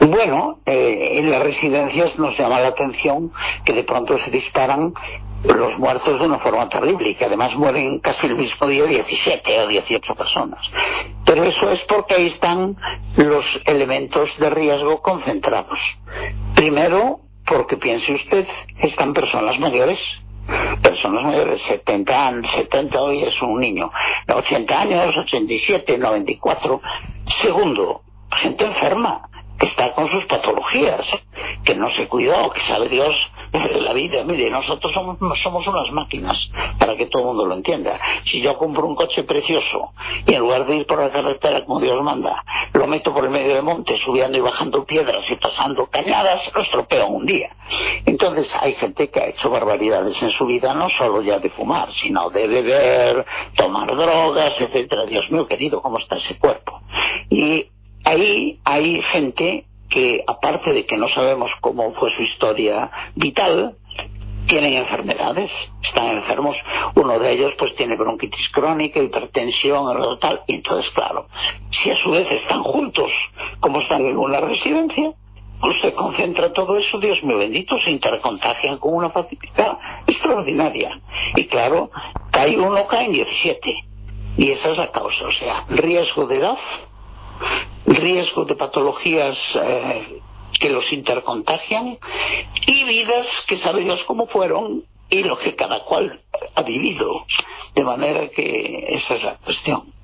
Bueno, en las residencias nos llama la atención que de pronto se disparan los muertos de una forma terrible y que además mueren casi el mismo día 17 o 18 personas. Pero eso es porque ahí están los elementos de riesgo concentrados. Primero, porque piense usted, están personas mayores, 70 años, 70 hoy es un niño, 80 años, 87, 94. Segundo, gente enferma, que está con sus patologías, que no se cuidó, que sabe Dios la vida. Mire, nosotros somos unas máquinas, para que todo el mundo lo entienda. Si yo compro un coche precioso y en lugar de ir por la carretera como Dios manda, lo meto por el medio del monte, subiendo y bajando piedras y pasando cañadas, lo estropeo en un día. Entonces hay gente que ha hecho barbaridades en su vida, no solo ya de fumar, sino de beber, tomar drogas, etcétera. Dios mío querido, ¿cómo está ese cuerpo? Y ahí hay gente que, aparte de que no sabemos cómo fue su historia vital, tienen enfermedades, están enfermos. Uno de ellos pues tiene bronquitis crónica, hipertensión, tal. Y entonces, claro, si a su vez están juntos, como están en una residencia, usted concentra todo eso, Dios mío bendito, se intercontagian con una facilidad extraordinaria. Y claro, cae uno, caen 17. Y esa es la causa, o sea, riesgo de edad, riesgo de patologías que los intercontagian y vidas que sabe Dios cómo fueron y lo que cada cual ha vivido. De manera que esa es la cuestión.